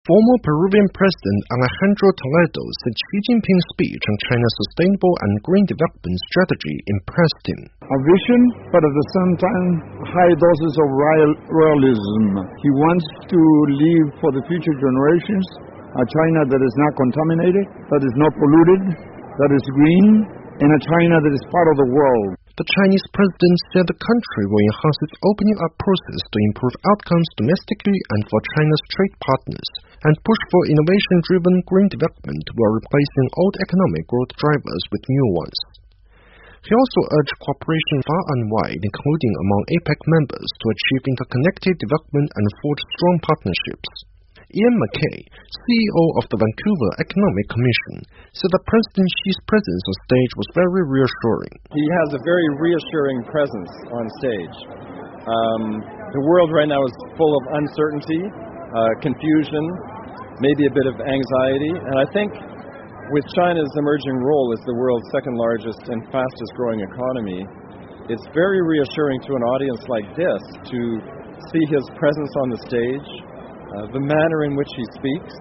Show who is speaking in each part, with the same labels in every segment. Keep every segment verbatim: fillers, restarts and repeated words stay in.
Speaker 1: Former Peruvian President Alejandro Toledo said Xi Jinping's speech on China's sustainable and green development strategy impressed him.
Speaker 2: A vision, but at the same time, high doses of realism. He wants to leave for the future generations a China that is not contaminated, that is not polluted, that is green, and a China that is part of the world.
Speaker 1: The Chinese president said the country will enhance its opening up process to improve outcomes domestically and for China's trade partners, and push for innovation-driven green development while replacing old economic growth drivers with new ones. He also urged cooperation far and wide, including among APEC members, to achieve interconnected development and forge strong partnerships. Ian MacKay, C E O of the Vancouver Economic Commission, said that President Xi's presence on stage was very reassuring.
Speaker 3: He has a very reassuring presence on stage. Um, the world right now is full of uncertainty, uh, confusion, maybe a bit of anxiety, and I think with China's emerging role as the world's second largest and fastest growing economy, it's very reassuring to an audience like this to see his presence on the stage, Uh, the manner in which he speaks,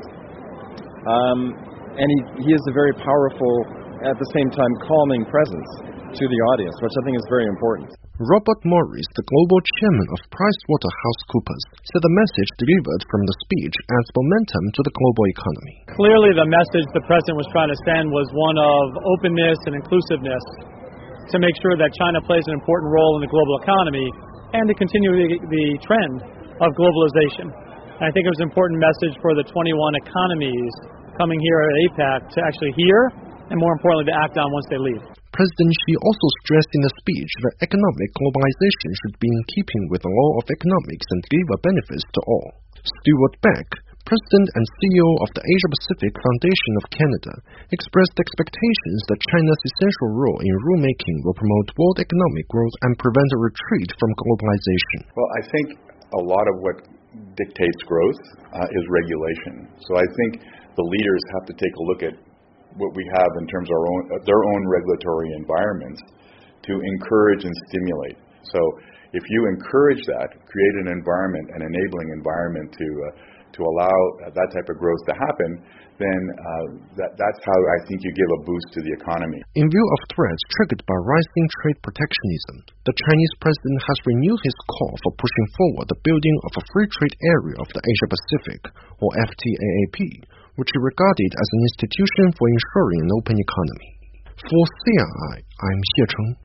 Speaker 3: um, and he, he is a very powerful, at the same time calming presence to the audience, which I think is very important.
Speaker 1: Robert Morris, the global chairman of PricewaterhouseCoopers, said the message delivered from the speech adds momentum to the global economy.
Speaker 4: Clearly the message the president was trying to send was one of openness and inclusiveness to make sure that China plays an important role in the global economy and to continue the, the trend of globalization. I think it was an important message for the twenty-one economies coming here at APEC to actually hear and, more importantly, to act on once they leave.
Speaker 1: President Xi also stressed in the speech that economic globalization should be in keeping with the law of economics and deliver benefits to all. Stuart Beck, President and C E O of the Asia-Pacific Foundation of Canada, expressed expectations that China's essential role in rulemaking will promote world economic growth and prevent a retreat from globalization.
Speaker 5: Well, I think a lot of what dictates growth uh, is regulation. So I think the leaders have to take a look at what we have in terms of our own, uh, their own regulatory environments to encourage and stimulate. So if you encourage that, create an environment, an enabling environment to uh, to allow that type of growth to happen, then uh, that, that's how I think you give a boost to the economy.
Speaker 1: In view of threats triggered by rising trade protectionism, the Chinese president has renewed his call for pushing forward the building of a free trade area of the Asia-Pacific, or F T A A P, which he regarded as an institution for ensuring an open economy. For C R I, I'm Xie Cheng.